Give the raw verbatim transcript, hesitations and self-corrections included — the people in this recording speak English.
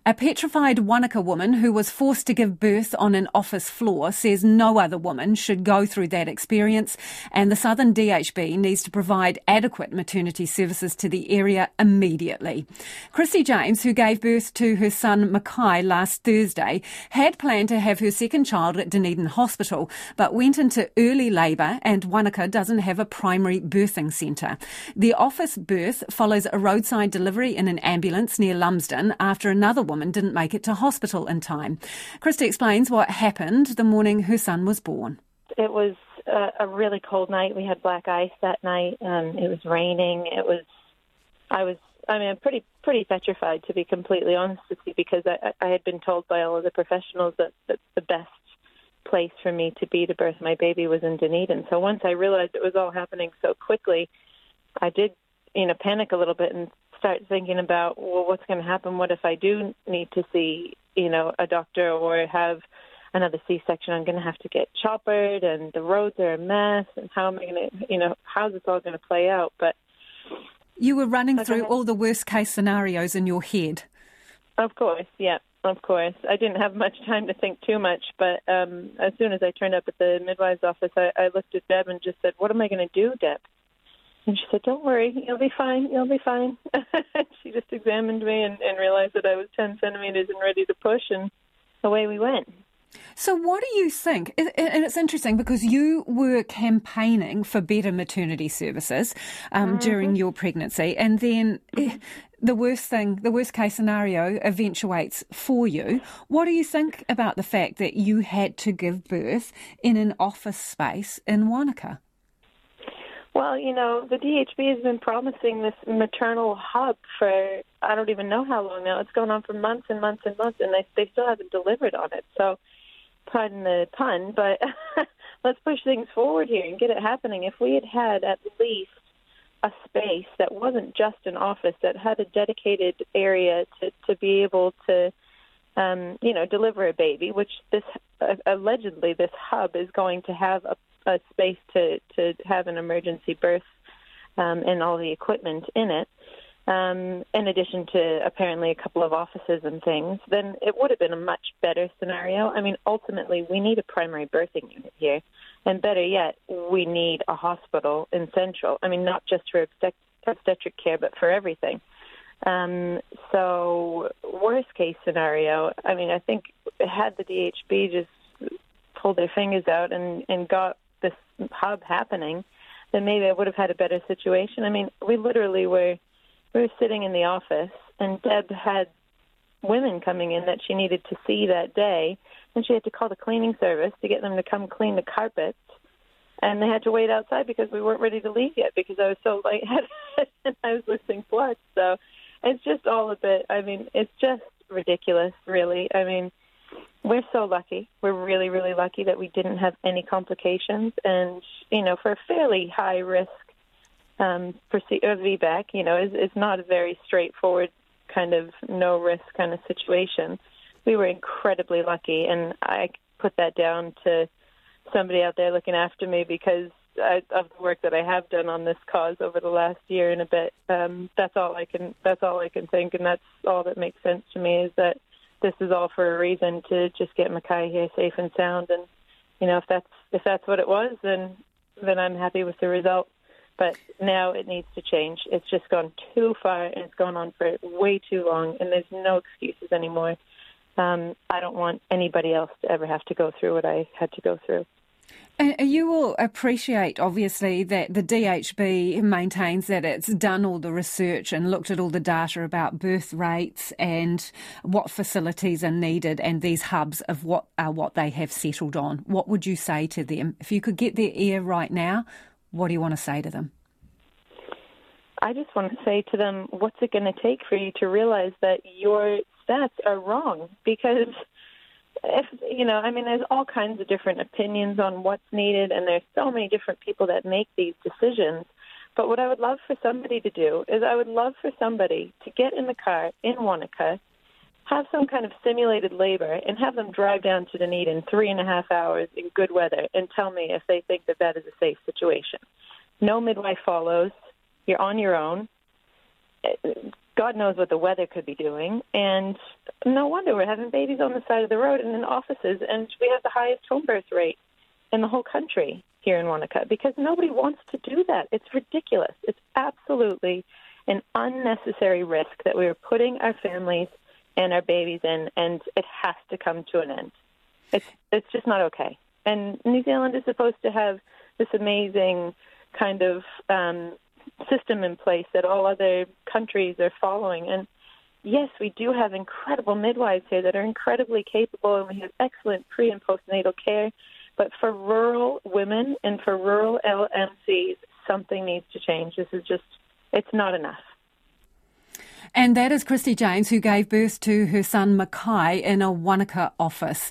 A petrified Wanaka woman who was forced to give birth on an office floor says no other woman should go through that experience, and the Southern D H B needs to provide adequate maternity services to the area immediately. Christy James, who gave birth to her son Mackay last Thursday, had planned to have her second child at Dunedin Hospital, but went into early labour, and Wanaka doesn't have a primary birthing centre. The office birth follows a roadside delivery in an ambulance near Lumsden after another woman didn't make it to hospital in time. Christy explains what happened the morning her son was born. It was a, a really cold night. We had black ice that night. Um, it was raining. It was, I was, I mean, I'm pretty, pretty petrified, to be completely honest with you, because I, I had been told by all of the professionals that, that the best place for me to be to birth my baby was in Dunedin. So once I realized it was all happening so quickly, I did, you know, panic a little bit and start thinking about, well, what's going to happen? What if I do need to see, you know, a doctor or have another C-section? I'm going to have to get choppered, and the roads are a mess, and how am I going to, you know, how's this all going to play out? But you were running through all the worst-case scenarios in your head. Of course, yeah, of course. I didn't have much time to think too much, but um, as soon as I turned up at the midwife's office, I, I looked at Deb and just said, what am I going to do, Deb? And she said, don't worry, you'll be fine, you'll be fine. She just examined me and, and realized that I was ten centimetres and ready to push, and away we went. So what do you think? And it's interesting because you were campaigning for better maternity services um, mm-hmm. during your pregnancy, and then mm-hmm. the worst thing, the worst case scenario eventuates for you. What do you think about the fact that you had to give birth in an office space in Wanaka? Well, you know, the D H B has been promising this maternal hub for I don't even know how long now. It's going on for months and months and months, and they they still haven't delivered on it. So, pardon the pun, but let's push things forward here and get it happening. If we had had at least a space that wasn't just an office, that had a dedicated area to, to be able to, um, you know, deliver a baby, which this uh, allegedly this hub is going to have a a space to, to have an emergency birth um, and all the equipment in it, um, in addition to apparently a couple of offices and things, then it would have been a much better scenario. I mean, ultimately, we need a primary birthing unit here. And better yet, we need a hospital in Central. I mean, not just for obstetric care, but for everything. Um, so worst case scenario, I mean, I think had the D H B just pulled their fingers out and, and got this hub happening, then maybe I would have had a better situation. I mean, we literally were we were sitting in the office, and Deb had women coming in that she needed to see that day, and she had to call the cleaning service to get them to come clean the carpets, and they had to wait outside because we weren't ready to leave yet because I was so lightheaded and I was losing blood. So it's just all a bit, I mean, it's just ridiculous, really. I mean, we're so lucky. We're really, really lucky that we didn't have any complications. And, you know, for a fairly high-risk um, procedure, V BAC, you know, it's, it's not a very straightforward kind of no-risk kind of situation. We were incredibly lucky, and I put that down to somebody out there looking after me because I, of the work that I have done on this cause over the last year and a bit. Um, that's all I can. That's all I can think, and that's all that makes sense to me is that this is all for a reason to just get Mackay here safe and sound. And, you know, if that's if that's what it was, then then I'm happy with the result. But now it needs to change. It's just gone too far, and it's gone on for way too long, and there's no excuses anymore. Um, I don't want anybody else to ever have to go through what I had to go through. And you will appreciate, obviously, that the D H B maintains that it's done all the research and looked at all the data about birth rates and what facilities are needed, and these hubs of what are what they have settled on. What would you say to them? If you could get their ear right now, what do you want to say to them? I just want to say to them, what's it going to take for you to realize that your stats are wrong? Because if, you know, I mean, there's all kinds of different opinions on what's needed, and there's so many different people that make these decisions. But what I would love for somebody to do is I would love for somebody to get in the car in Wanaka, have some kind of simulated labor, and have them drive down to Dunedin three and a half hours in good weather and tell me if they think that that is a safe situation. No midwife follows. You're on your own. God knows what the weather could be doing. And no wonder we're having babies on the side of the road and in offices, and we have the highest home birth rate in the whole country here in Wanaka, because nobody wants to do that. It's ridiculous. It's absolutely an unnecessary risk that we are putting our families and our babies in, and it has to come to an end. It's it's just not okay. And New Zealand is supposed to have this amazing kind of um, system in place that all other countries are following. And yes, we do have incredible midwives here that are incredibly capable, and we have excellent pre- and postnatal care. But for rural women and for rural L M Cs, something needs to change. This is just, it's not enough. And that is Christy James, who gave birth to her son Mackay in a Wanaka office.